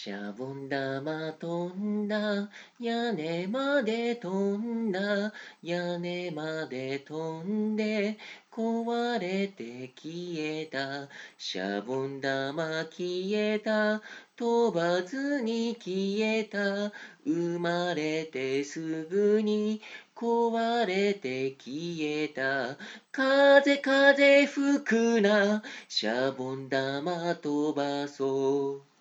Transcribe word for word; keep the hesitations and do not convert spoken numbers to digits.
シャボン玉飛んだ、屋根まで飛んだ、屋根まで飛んで、壊れて消えた。シャボン玉消えた、飛ばずに消えた。生まれてすぐに壊れて消えた。風風吹くな、シャボン玉飛ばそう。